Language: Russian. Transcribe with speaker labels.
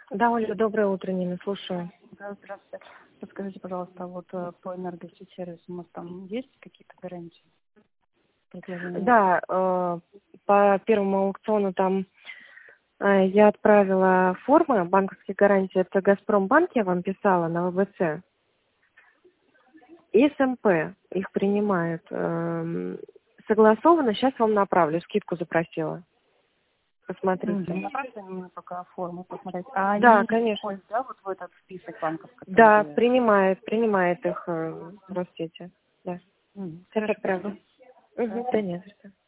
Speaker 1: Да, Оля, доброе утро, Нина, слушаю.
Speaker 2: Да, здравствуйте. Подскажите, пожалуйста, вот по энергосервису у нас там есть какие-то гарантии предложения?
Speaker 1: Да, по первому аукциону там я отправила формы банковские гарантии. Это Газпромбанк, я вам писала на ВВЦ. И СМП их принимает. Согласовано, сейчас вам направлю, скидку запросила. Посмотрите.
Speaker 2: Направьте мне пока форму посмотреть. А
Speaker 1: Да,
Speaker 2: они
Speaker 1: конечно.
Speaker 2: входят, да, вот в этот список банков,
Speaker 1: Да,
Speaker 2: которые...
Speaker 1: принимает их Россети. Да. Сейчас
Speaker 2: Хорошо,
Speaker 1: отправлю.
Speaker 2: спасибо.
Speaker 1: Да нет.